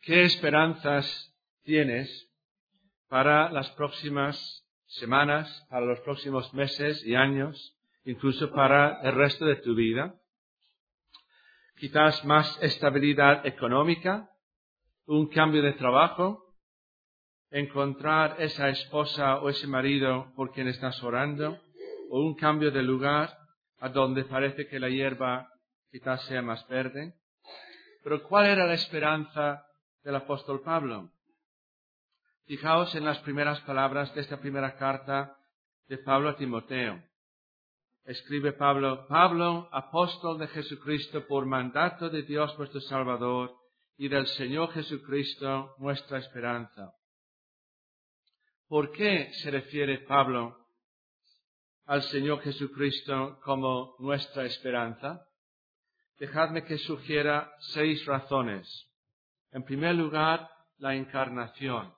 ¿Qué esperanzas tienes para las próximas semanas, para los próximos meses y años, incluso para el resto de tu vida? Quizás más estabilidad económica, un cambio de trabajo, encontrar esa esposa o ese marido por quien estás orando, o un cambio de lugar a donde parece que la hierba quizás sea más verde. Pero ¿cuál era la esperanza del apóstol Pablo? Fijaos en las primeras palabras de esta primera carta de Pablo a Timoteo. Escribe Pablo, apóstol de Jesucristo, por mandato de Dios nuestro Salvador y del Señor Jesucristo, nuestra esperanza. ¿Por qué se refiere Pablo al Señor Jesucristo como nuestra esperanza? Dejadme que sugiera 6 razones. En primer lugar, la encarnación.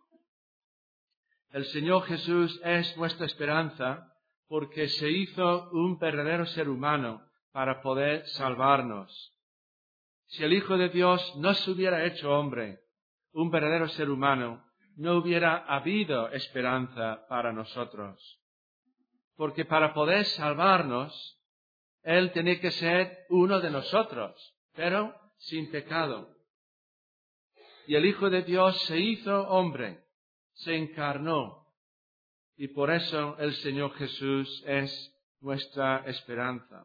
El Señor Jesús es nuestra esperanza porque se hizo un verdadero ser humano para poder salvarnos. Si el Hijo de Dios no se hubiera hecho hombre, un verdadero ser humano, no hubiera habido esperanza para nosotros. Porque para poder salvarnos, Él tenía que ser uno de nosotros, pero sin pecado. Y el Hijo de Dios se hizo hombre, se encarnó. Y por eso el Señor Jesús es nuestra esperanza.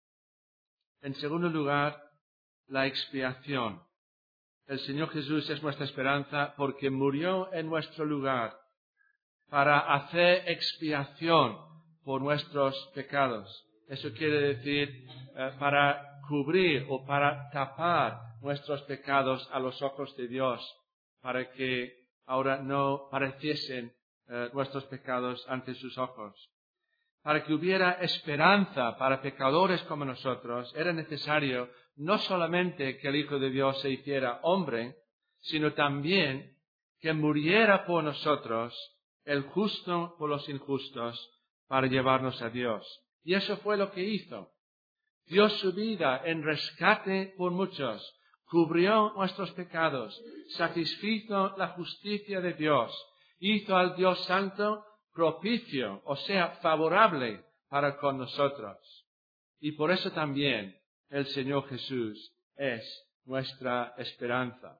En segundo lugar, la expiación. El Señor Jesús es nuestra esperanza porque murió en nuestro lugar para hacer expiación por nuestros pecados. Eso quiere decir para cubrir o para tapar nuestros pecados a los ojos de Dios, para que ahora no pareciesen nuestros pecados ante sus ojos. Para que hubiera esperanza para pecadores como nosotros, era necesario no solamente que el Hijo de Dios se hiciera hombre, sino también que muriera por nosotros, el justo por los injustos, para llevarnos a Dios. Y eso fue lo que hizo. Dio su vida en rescate por muchos, cubrió nuestros pecados, satisfizo la justicia de Dios, hizo al Dios Santo propicio, o sea, favorable para con nosotros. Y por eso también el Señor Jesús es nuestra esperanza.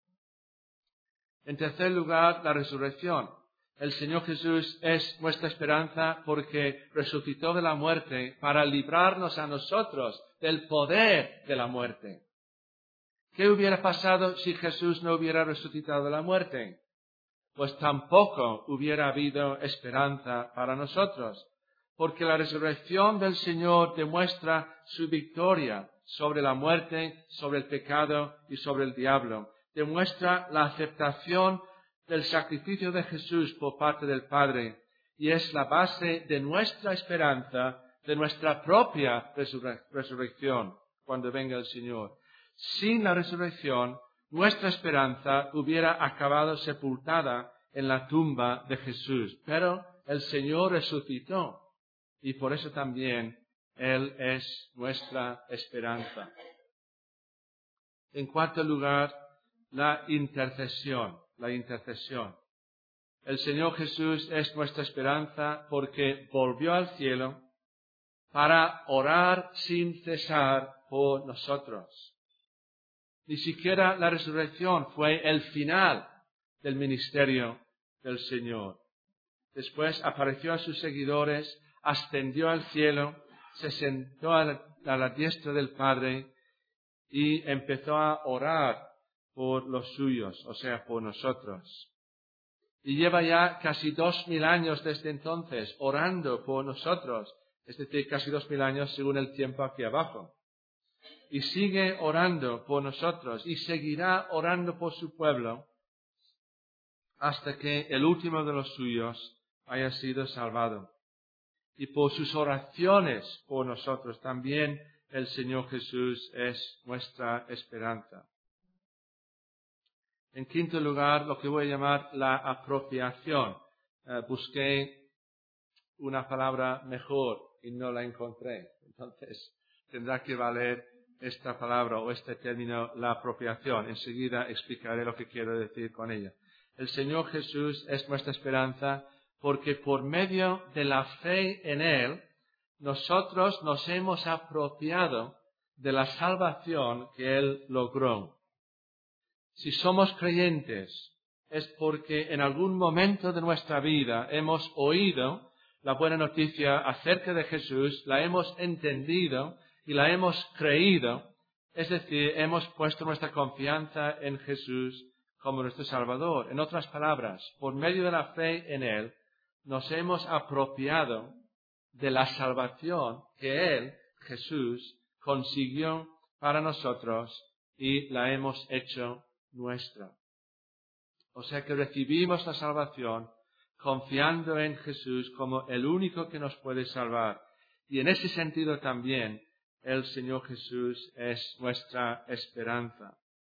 En tercer lugar, la resurrección. El Señor Jesús es nuestra esperanza porque resucitó de la muerte para librarnos a nosotros del poder de la muerte. ¿Qué hubiera pasado si Jesús no hubiera resucitado de la muerte? Pues tampoco hubiera habido esperanza para nosotros, porque la resurrección del Señor demuestra su victoria sobre la muerte, sobre el pecado y sobre el diablo. Demuestra la aceptación del sacrificio de Jesús por parte del Padre y es la base de nuestra esperanza, de nuestra propia resurrección cuando venga el Señor. Sin la resurrección, nuestra esperanza hubiera acabado sepultada en la tumba de Jesús. Pero el Señor resucitó y por eso también Él es nuestra esperanza. En cuarto lugar, la intercesión. El Señor Jesús es nuestra esperanza porque volvió al cielo para orar sin cesar por nosotros. Ni siquiera la resurrección fue el final del ministerio del Señor. Después apareció a sus seguidores, ascendió al cielo, se sentó a la diestra del Padre y empezó a orar por los suyos, o sea, por nosotros. Y lleva ya casi 2000 años desde entonces orando por nosotros, es decir, casi 2000 años según el tiempo aquí abajo. Y sigue orando por nosotros y seguirá orando por su pueblo hasta que el último de los suyos haya sido salvado. Y por sus oraciones por nosotros también el Señor Jesús es nuestra esperanza. En quinto lugar, lo que voy a llamar la apropiación. Busqué una palabra mejor y no la encontré. Entonces, tendrá que valer esta palabra o este término, la apropiación. Enseguida explicaré lo que quiero decir con ella. El Señor Jesús es nuestra esperanza porque por medio de la fe en Él, nosotros nos hemos apropiado de la salvación que Él logró. Si somos creyentes, es porque en algún momento de nuestra vida hemos oído la buena noticia acerca de Jesús, la hemos entendido y la hemos creído, es decir, hemos puesto nuestra confianza en Jesús como nuestro Salvador. En otras palabras, por medio de la fe en Él, nos hemos apropiado de la salvación que Él, Jesús, consiguió para nosotros y la hemos hecho nuestra. O sea que recibimos la salvación confiando en Jesús como el único que nos puede salvar. Y en ese sentido también el Señor Jesús es nuestra esperanza.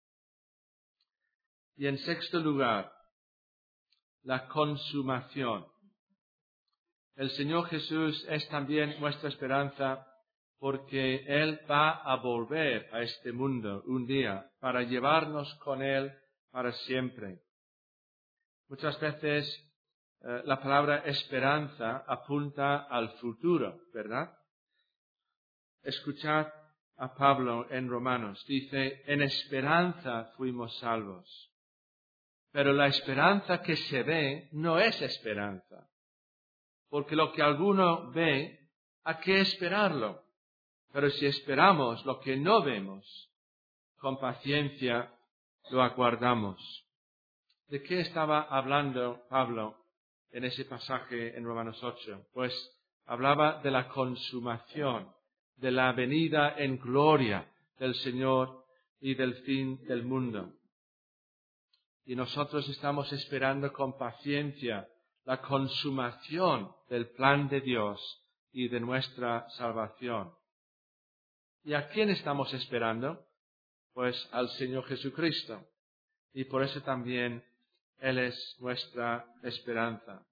Y en sexto lugar, la consumación. El Señor Jesús es también nuestra esperanza porque Él va a volver a este mundo un día para llevarnos con Él para siempre. Muchas veces la palabra esperanza apunta al futuro, ¿verdad? Escuchad a Pablo en Romanos. Dice, en esperanza fuimos salvos. Pero la esperanza que se ve no es esperanza. Porque lo que alguno ve, ¿a qué esperarlo? Pero si esperamos lo que no vemos, con paciencia lo aguardamos. ¿De qué estaba hablando Pablo en ese pasaje en Romanos 8? Pues hablaba de la consumación, de la venida en gloria del Señor y del fin del mundo. Y nosotros estamos esperando con paciencia la consumación del plan de Dios y de nuestra salvación. ¿Y a quién estamos esperando? Pues al Señor Jesucristo. Y por eso también Él es nuestra esperanza.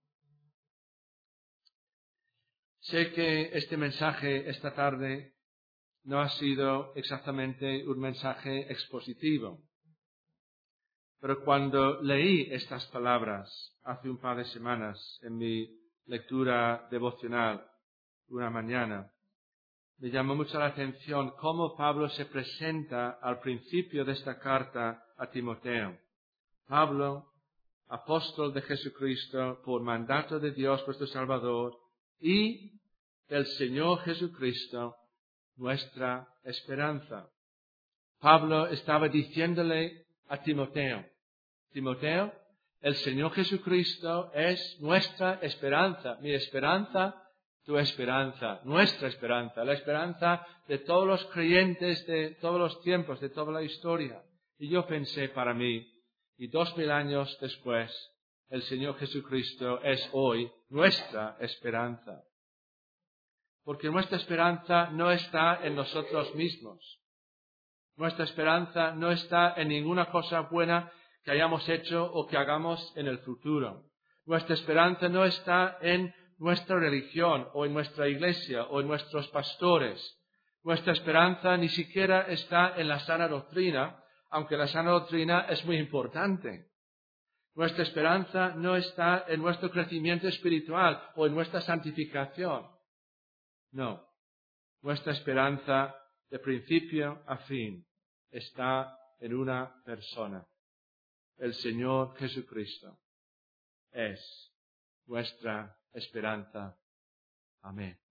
Sé que este mensaje esta tarde no ha sido exactamente un mensaje expositivo. Pero cuando leí estas palabras hace un par de semanas en mi lectura devocional una mañana, me llamó mucho la atención cómo Pablo se presenta al principio de esta carta a Timoteo. Pablo, apóstol de Jesucristo, por mandato de Dios nuestro Salvador, y del Señor Jesucristo, nuestra esperanza. Pablo estaba diciéndole a Timoteo, Timoteo, el Señor Jesucristo es nuestra esperanza, mi esperanza, tu esperanza, nuestra esperanza, la esperanza de todos los creyentes de todos los tiempos, de toda la historia. Y yo pensé para mí, y 2000 años después, el Señor Jesucristo es hoy nuestra esperanza. Porque nuestra esperanza no está en nosotros mismos. Nuestra esperanza no está en ninguna cosa buena que hayamos hecho o que hagamos en el futuro. Nuestra esperanza no está en nuestra religión o en nuestra iglesia o en nuestros pastores. Nuestra esperanza ni siquiera está en la sana doctrina, aunque la sana doctrina es muy importante. Nuestra esperanza no está en nuestro crecimiento espiritual o en nuestra santificación. No. Nuestra esperanza de principio a fin está en una persona. El Señor Jesucristo es nuestra esperanza. Amén.